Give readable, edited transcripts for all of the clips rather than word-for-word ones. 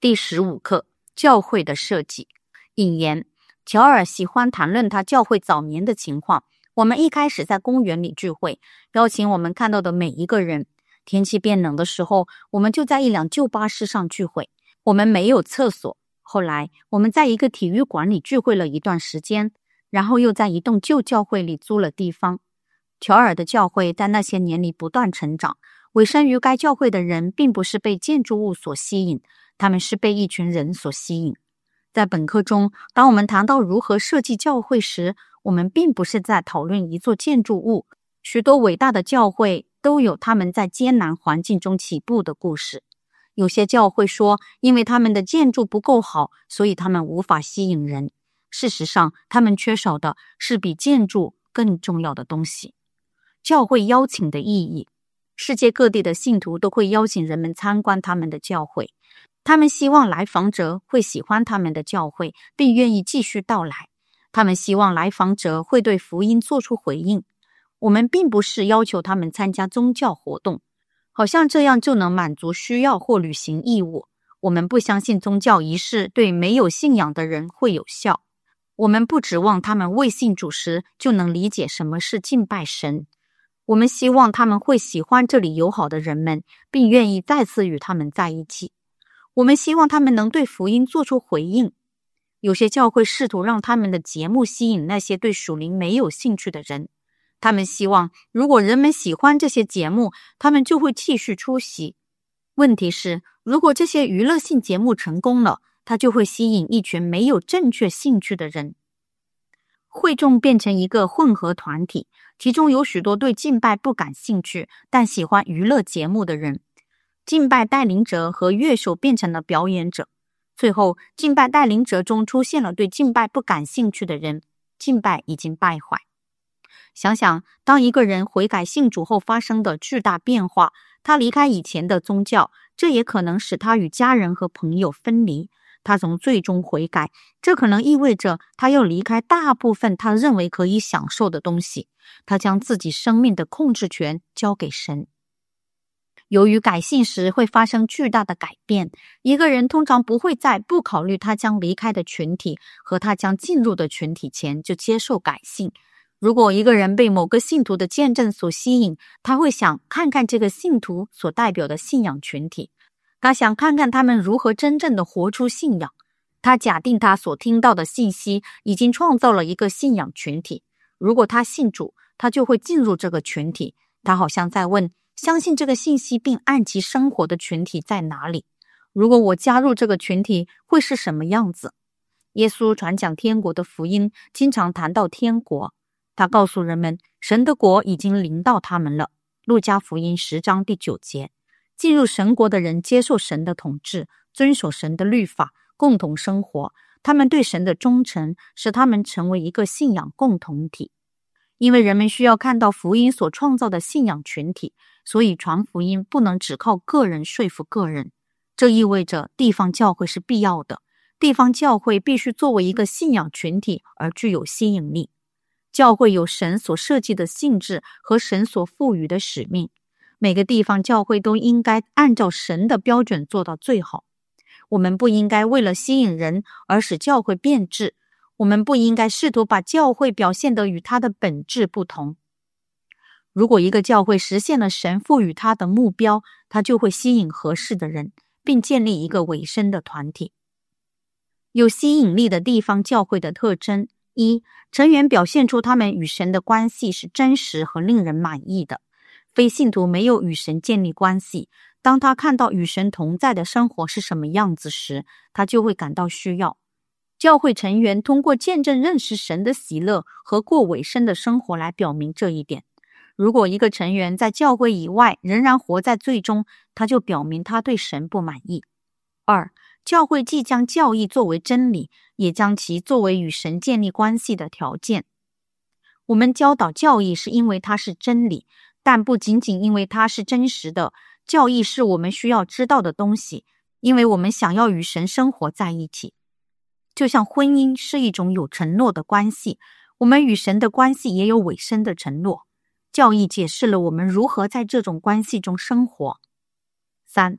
第15课，教会的设计。引言：乔尔喜欢谈论他教会早年的情况。我们一开始在公园里聚会，邀请我们看到的每一个人。天气变冷的时候，我们就在一辆旧巴士上聚会。我们没有厕所。后来我们在一个体育馆里聚会了一段时间，然后又在一栋旧教会里租了地方。乔尔的教会在那些年里不断成长。委身于该教会的人并不是被建筑物所吸引，他们是被一群人所吸引。在本课中，当我们谈到如何设计教会时，我们并不是在讨论一座建筑物。许多伟大的教会都有他们在艰难环境中起步的故事。有些教会说，因为他们的建筑不够好，所以他们无法吸引人。事实上，他们缺少的是比建筑更重要的东西。教会邀请的意义。世界各地的信徒都会邀请人们参观他们的教会，他们希望来访者会喜欢他们的教会，并愿意继续到来。他们希望来访者会对福音做出回应。我们并不是要求他们参加宗教活动，好像这样就能满足需要或履行义务。我们不相信宗教仪式对没有信仰的人会有效。我们不指望他们未信主时就能理解什么是敬拜神。我们希望他们会喜欢这里友好的人们，并愿意再次与他们在一起。我们希望他们能对福音做出回应。有些教会试图让他们的节目吸引那些对属灵没有兴趣的人。他们希望如果人们喜欢这些节目，他们就会继续出席。问题是，如果这些娱乐性节目成功了，它就会吸引一群没有正确兴趣的人。会众变成一个混合团体，其中有许多对敬拜不感兴趣，但喜欢娱乐节目的人。敬拜带领者和乐手变成了表演者。最后，敬拜带领者中出现了对敬拜不感兴趣的人，敬拜已经败坏。想想，当一个人悔改信主后发生的巨大变化，他离开以前的宗教，这也可能使他与家人和朋友分离。他从最终悔改，这可能意味着他要离开大部分他认为可以享受的东西。他将自己生命的控制权交给神。由于改信时会发生巨大的改变，一个人通常不会在不考虑他将离开的群体和他将进入的群体前就接受改信。如果一个人被某个信徒的见证所吸引，他会想看看这个信徒所代表的信仰群体。他想看看他们如何真正的活出信仰。他假定他所听到的信息已经创造了一个信仰群体。如果他信主，他就会进入这个群体。他好像在问，相信这个信息并按其生活的群体在哪里？如果我加入这个群体，会是什么样子？耶稣传讲天国的福音，经常谈到天国。他告诉人们，神的国已经临到他们了。路加福音10章第9节。进入神国的人接受神的统治，遵守神的律法，共同生活。他们对神的忠诚使他们成为一个信仰共同体。因为人们需要看到福音所创造的信仰群体，所以传福音不能只靠个人说服个人。这意味着地方教会是必要的。地方教会必须作为一个信仰群体而具有吸引力。教会有神所设计的性质和神所赋予的使命。每个地方教会都应该按照神的标准做到最好。我们不应该为了吸引人而使教会变质。我们不应该试图把教会表现得与它的本质不同。如果一个教会实现了神赋予它的目标，它就会吸引合适的人，并建立一个委身的团体。有吸引力的地方教会的特征：一、成员表现出他们与神的关系是真实和令人满意的。非信徒没有与神建立关系，当他看到与神同在的生活是什么样子时，他就会感到需要。教会成员通过见证认识神的喜乐和过委身的生活来表明这一点。如果一个成员在教会以外仍然活在罪中，他就表明他对神不满意。二、教会既将教义作为真理，也将其作为与神建立关系的条件。我们教导教义是因为它是真理，但不仅仅因为它是真实的。教义是我们需要知道的东西，因为我们想要与神生活在一起。就像婚姻是一种有承诺的关系，我们与神的关系也有委身的承诺。教义解释了我们如何在这种关系中生活。三、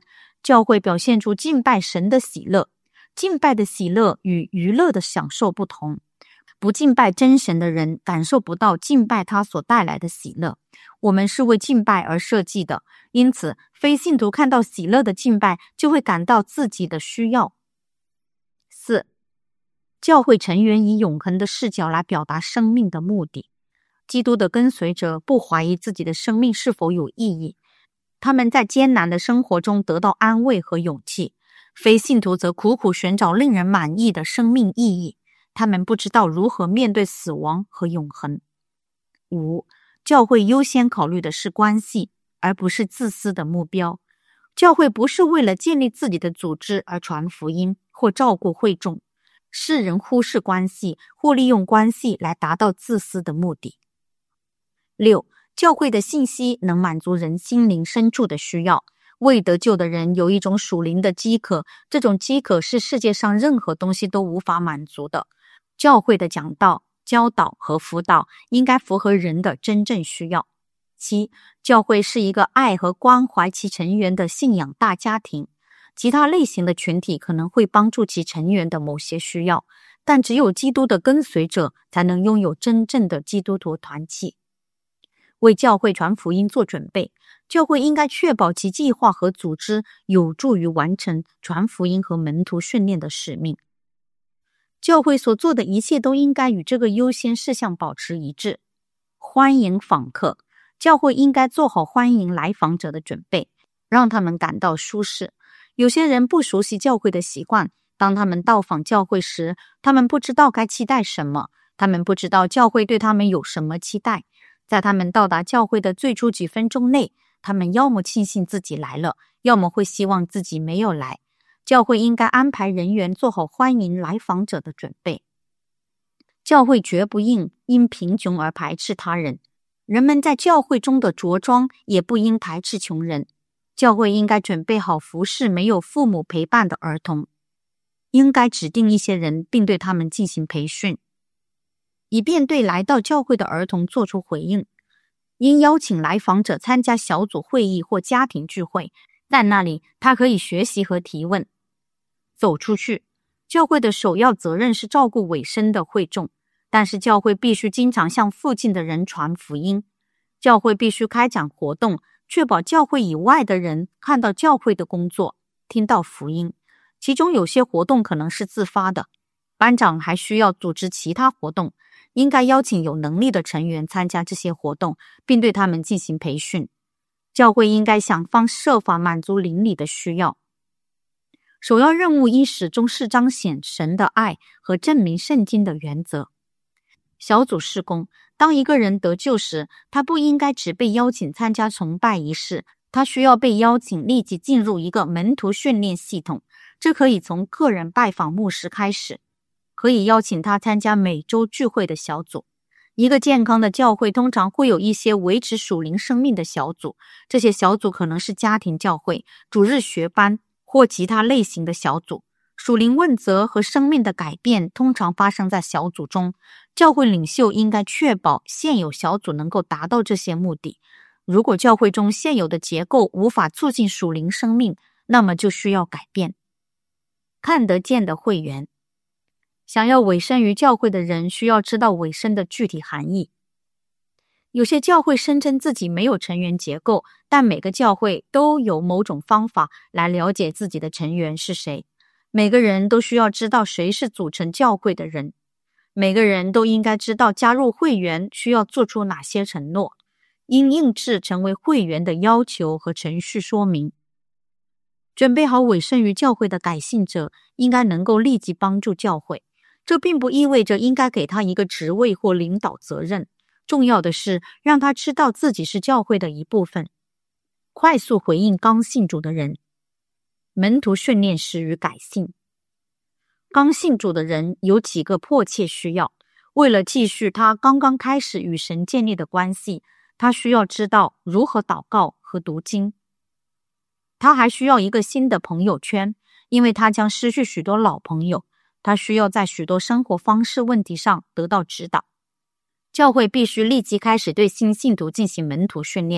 教会表现出敬拜神的喜乐。敬拜的喜乐与娱乐的享受不同。不敬拜真神的人感受不到敬拜他所带来的喜乐。我们是为敬拜而设计的，因此非信徒看到喜乐的敬拜就会感到自己的需要。4. 教会成员以永恒的视角来表达生命的目的。基督的跟随者不怀疑自己的生命是否有意义，他们在艰难的生活中得到安慰和勇气。非信徒则苦苦寻找令人满意的生命意义，他们不知道如何面对死亡和永恒。5. 教会优先考虑的是关系，而不是自私的目标。教会不是为了建立自己的组织而传福音或照顾会众。世人忽视关系，或利用关系来达到自私的目的。6. 教会的信息能满足人心灵深处的需要。未得救的人有一种属灵的饥渴，这种饥渴是世界上任何东西都无法满足的。教会的讲道、教导和辅导应该符合人的真正需要。7. 教会是一个爱和关怀其成员的信仰大家庭。其他类型的群体可能会帮助其成员的某些需要，但只有基督的跟随者才能拥有真正的基督徒团契。为教会传福音做准备，教会应该确保其计划和组织有助于完成传福音和门徒训练的使命。教会所做的一切都应该与这个优先事项保持一致。欢迎访客，教会应该做好欢迎来访者的准备，让他们感到舒适。有些人不熟悉教会的习惯，当他们到访教会时，他们不知道该期待什么，他们不知道教会对他们有什么期待。在他们到达教会的最初几分钟内，他们要么庆幸自己来了，要么会希望自己没有来。教会应该安排人员做好欢迎来访者的准备。教会绝不因贫穷而排斥他人，人们在教会中的着装也不应排斥穷人。教会应该准备好服侍没有父母陪伴的儿童，应该指定一些人并对他们进行培训，以便对来到教会的儿童做出回应。应邀请来访者参加小组会议或家庭聚会，在那里他可以学习和提问。走出去，教会的首要责任是照顾委身的会众，但是教会必须经常向附近的人传福音。教会必须开展活动，确保教会以外的人看到教会的工作，听到福音。其中有些活动可能是自发的，班长还需要组织其他活动，应该邀请有能力的成员参加这些活动，并对他们进行培训。教会应该想方设法满足邻里的需要。首要任务应始终是彰显神的爱和证明圣经的原则。小组事工，当一个人得救时，他不应该只被邀请参加崇拜仪式，他需要被邀请立即进入一个门徒训练系统。这可以从个人拜访牧师开始，可以邀请他参加每周聚会的小组。一个健康的教会通常会有一些维持属灵生命的小组，这些小组可能是家庭教会、主日学班或其他类型的小组。属灵问责和生命的改变通常发生在小组中，教会领袖应该确保现有小组能够达到这些目的。如果教会中现有的结构无法促进属灵生命，那么就需要改变。看得见的会员，想要委身于教会的人需要知道委身的具体含义。有些教会声称自己没有成员结构，但每个教会都有某种方法来了解自己的成员是谁。每个人都需要知道谁是组成教会的人。每个人都应该知道加入会员需要做出哪些承诺，应印制成为会员的要求和程序说明。准备好委身于教会的改信者应该能够立即帮助教会，这并不意味着应该给他一个职位或领导责任。重要的是让他知道自己是教会的一部分。快速回应刚信主的人。门徒训练时与改信。刚信主的人有几个迫切需要。为了继续他刚刚开始与神建立的关系，他需要知道如何祷告和读经。他还需要一个新的朋友圈，因为他将失去许多老朋友。他需要在许多生活方式问题上得到指导。教会必须立即开始对新信徒进行门徒训练，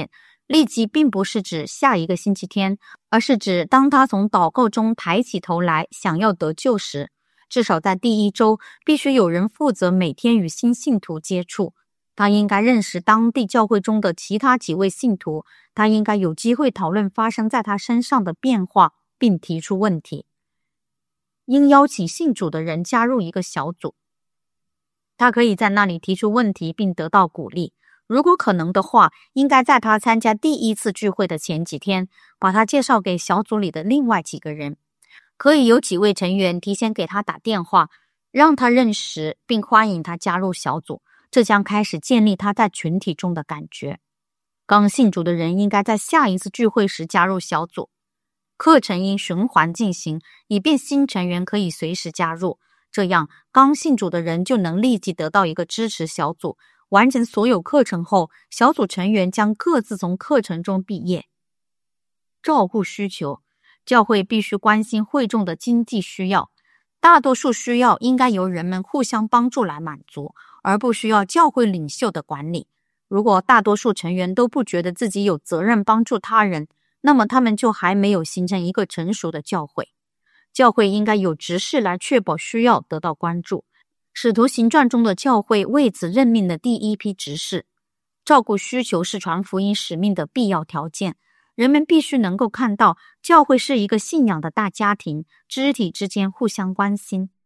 立即并不是指下一个星期天，而是指当他从祷告中抬起头来想要得救时，至少在第1周必须有人负责每天与新信徒接触。他应该认识当地教会中的其他几位信徒，他应该有机会讨论发生在他身上的变化，并提出问题。应邀请信主的人加入一个小组，他可以在那里提出问题并得到鼓励。如果可能的话，应该在他参加第1次聚会的前几天，把他介绍给小组里的另外几个人。可以有几位成员提前给他打电话，让他认识并欢迎他加入小组，这将开始建立他在群体中的感觉。刚信主的人应该在下一次聚会时加入小组。课程应循环进行，以便新成员可以随时加入，这样刚信主的人就能立即得到一个支持小组。完成所有课程后，小组成员将各自从课程中毕业。照顾需求，教会必须关心会众的经济需要，大多数需要应该由人们互相帮助来满足，而不需要教会领袖的管理。如果大多数成员都不觉得自己有责任帮助他人，那么他们就还没有形成一个成熟的教会。教会应该有执事来确保需要得到关注。使徒行传中的教会为此任命了第1批执事。照顾需求是传福音使命的必要条件。人们必须能够看到，教会是一个信仰的大家庭，肢体之间互相关心。